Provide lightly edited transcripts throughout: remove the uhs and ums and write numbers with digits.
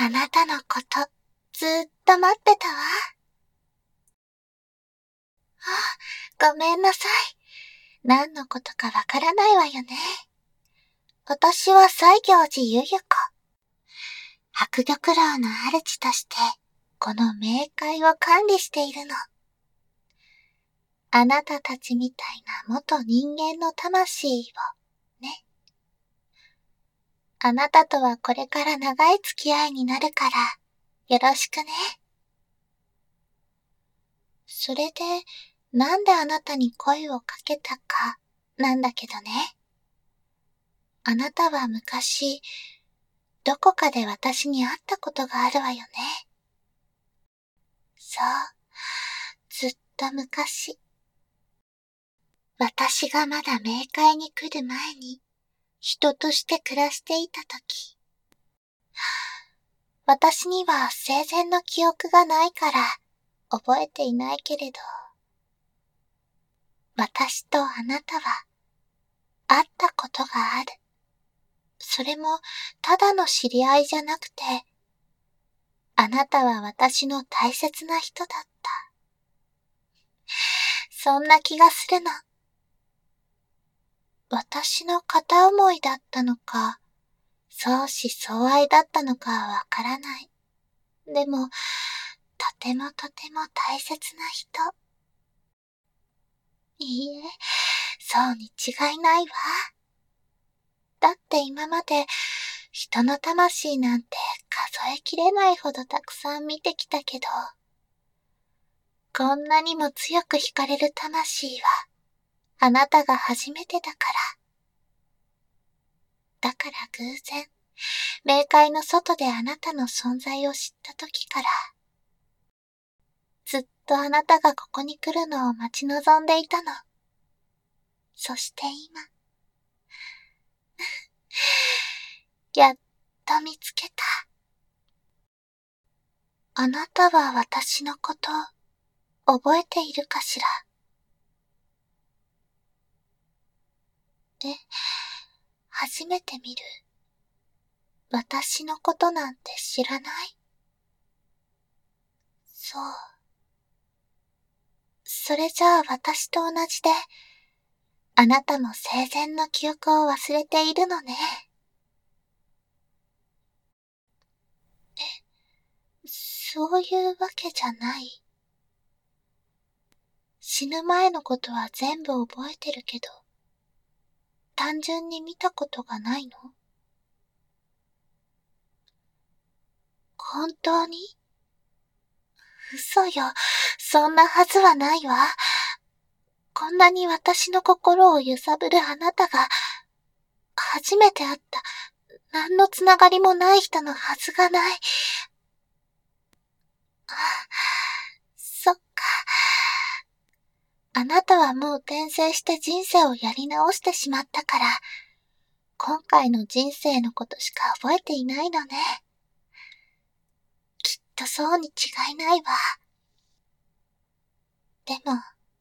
あなたのこと、ずーっと待ってたわ。ごめんなさい。何のことかわからないわよね。私は西行寺ゆゆ子。白玉楼の主として、この冥界を管理しているの。あなたたちみたいな元人間の魂を、ね。あなたとはこれから長い付き合いになるから、よろしくね。それで、なんであなたに声をかけたか、なんだけどね。あなたは昔、どこかで私に会ったことがあるわよね。そう、ずっと昔。私がまだ冥界に来る前に、人として暮らしていたとき。私には生前の記憶がないから、覚えていないけれど、私とあなたは、会ったことがある。それも、ただの知り合いじゃなくて、あなたは私の大切な人だった。そんな気がするの。私の片思いだったのか、相思相愛だったのかはわからない。でも、とてもとても大切な人。いいえ、そうに違いないわ。だって今まで人の魂なんて数えきれないほどたくさん見てきたけど、こんなにも強く惹かれる魂はあなたが初めてだから。だから偶然、冥界の外であなたの存在を知った時から、ずっとあなたがここに来るのを待ち望んでいたの。そして今、やっと見つけた。あなたは私のこと、覚えているかしら？初めて見る。私のことなんて知らない？そう。それじゃあ私と同じで、あなたも生前の記憶を忘れているのね。そういうわけじゃない。死ぬ前のことは全部覚えてるけど、単純に見たことがないの？本当に？嘘よ。そんなはずはないわ。こんなに私の心を揺さぶるあなたが、初めて会った、何のつながりもない人のはずがない。そっか。あなたはもう転生して人生をやり直してしまったから、今回の人生のことしか覚えていないのね。きっとそうに違いないわ。でも、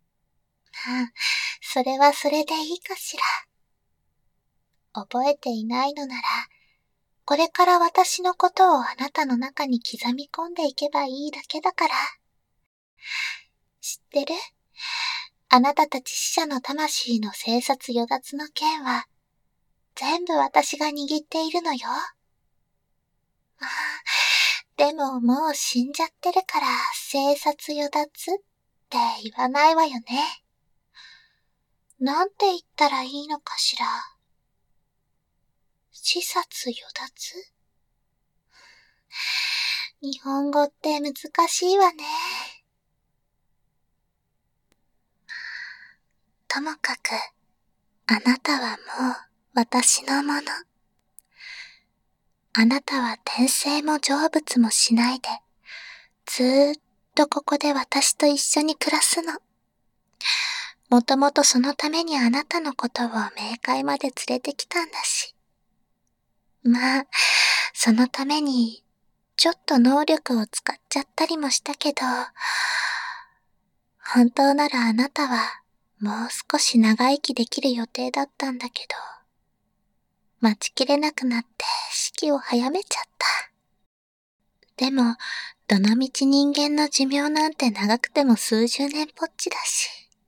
それはそれでいいかしら。覚えていないのなら、これから私のことをあなたの中に刻み込んでいけばいいだけだから。知ってる？あなたたち死者の魂の生殺与奪の剣は、全部私が握っているのよ。でももう死んじゃってるから、生殺与奪って言わないわよね。なんて言ったらいいのかしら。死殺与奪？日本語って難しいわね。ともかく、あなたはもう私のもの。あなたは転生も成仏もしないで、ずーっとここで私と一緒に暮らすの。もともとそのためにあなたのことを冥界まで連れてきたんだし。まあ、そのために、ちょっと能力を使っちゃったりもしたけど、本当ならあなたはもう少し長生きできる予定だったんだけど、待ちきれなくなって式を早めちゃった。 でも、どのみち人間の寿命なんて長くても数十年ぽっちだし。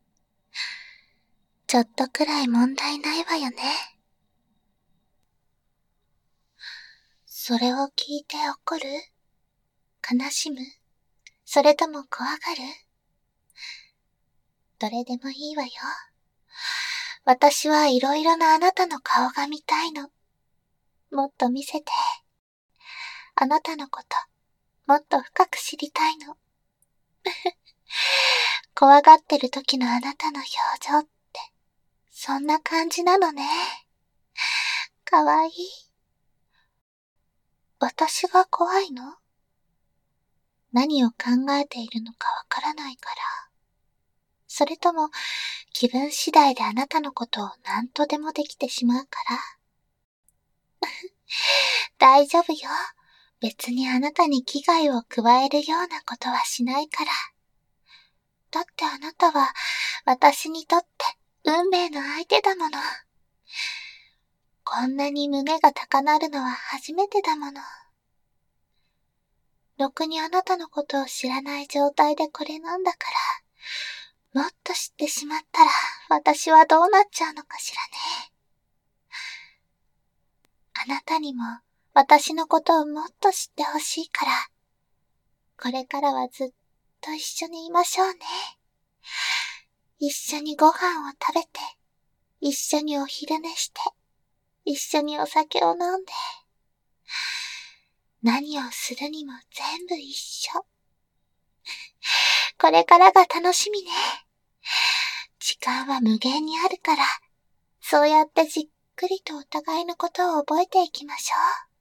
ちょっとくらい問題ないわよね。それを聞いて怒る？悲しむ？それとも怖がる？どれでもいいわよ。私はいろいろなあなたの顔が見たいの。もっと見せて。あなたのこと、もっと深く知りたいの。怖がってる時のあなたの表情って、そんな感じなのね。かわいい。私が怖いの？何を考えているのかわからないから。それとも、気分次第であなたのことを何とでもできてしまうから。大丈夫よ。別にあなたに危害を加えるようなことはしないから。だってあなたは私にとって運命の相手だもの。こんなに胸が高鳴るのは初めてだもの。ろくにあなたのことを知らない状態でこれなんだから、もっと知ってしまったら私はどうなっちゃうのかしらね。あなたにも私のことをもっと知ってほしいから、これからはずっと一緒にいましょうね。一緒にご飯を食べて、一緒にお昼寝して、一緒にお酒を飲んで、何をするにも全部一緒。これからが楽しみね。時間は無限にあるから、そうやってじっくりとお互いのことを覚えていきまし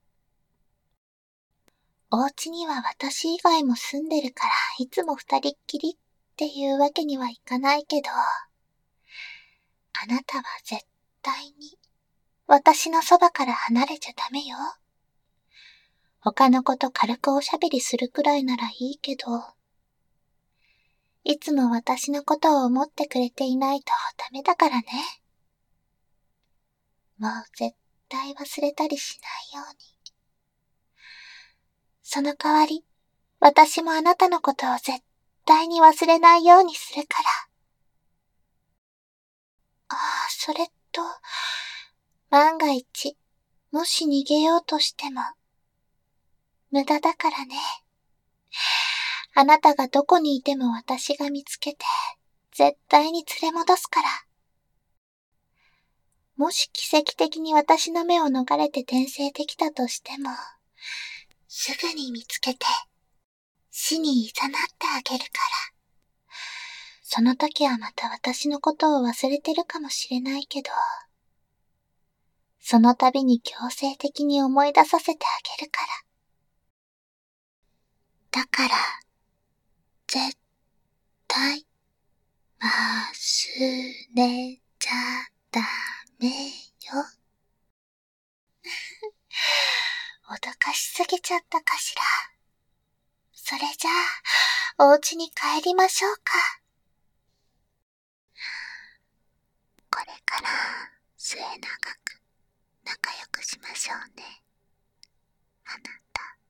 ょう。お家には私以外も住んでるから、いつも二人っきりっていうわけにはいかないけど、あなたは絶対に私のそばから離れちゃダメよ。他の子と軽くおしゃべりするくらいならいいけど、いつも私のことを思ってくれていないとダメだからね。もう絶対忘れたりしないように。その代わり、私もあなたのことを絶対に忘れないようにするから。ああ、それと、万が一、もし逃げようとしても、無駄だからね。あなたがどこにいても私が見つけて、絶対に連れ戻すから。もし奇跡的に私の目を逃れて転生できたとしても、すぐに見つけて、死に誘ってあげるから。その時はまた私のことを忘れてるかもしれないけど、その度に強制的に思い出させてあげるから。だから、絶対、忘れちゃダメよ。脅かしすぎちゃったかしら。それじゃあ、お家に帰りましょうか。これから末永く仲良くしましょうね。あなた。